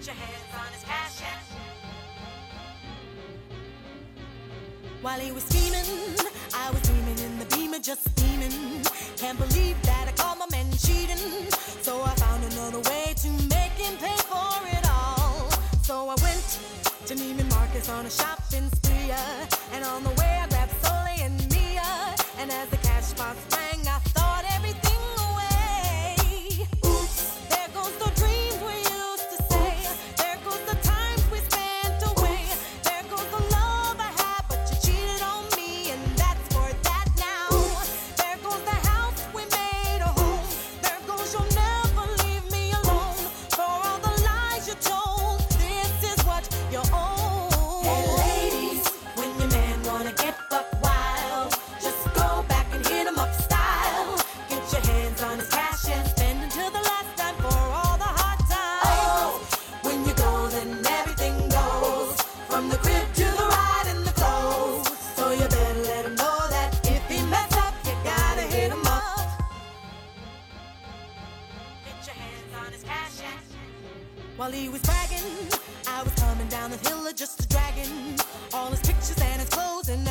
your hands on his cash. While he was scheming, I was dreaming in the beamer, just steaming. Can't believe that I caught my man cheating. So I found another way to make him pay for it all. So I went to Neiman Marcus on a shopping spree, and on the way I grabbed Soleil and Mia. And as the cash box rang, I thought everything away. Oops, there goes the dreams we used to say. There goes the times we spent away. There goes the love I had, but you cheated on me, and that's for that now. There goes the house we made a home. There goes you'll never leave me alone. For all the lies you told, this is what you own. Hey ladies, when your man wanna get buck wild, just go back and hit him up style. Get your hands on his cash and spend until the last time for all the hard times. Oh, when you go, then everything goes, from the crib to the ride and the clothes. So you better let him know that if he mess up, you gotta hit him up. Get your hands on his cash. While he was bragging, I was coming down the hill of just a dragon. All his pictures and his clothes and